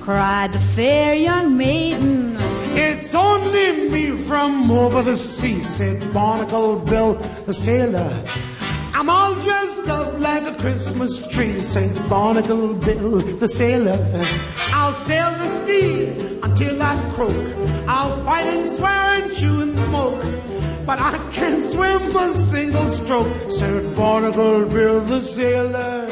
cried the fair young maiden. It's only me from over the sea, said Barnacle Bill the sailor. I'm all dressed up like a Christmas tree, said Barnacle Bill the sailor. I'll sail the sea until I croak. I'll fight and swear and chew and smoke, but I can't swim a single stroke, said Barnacle Bill the sailor.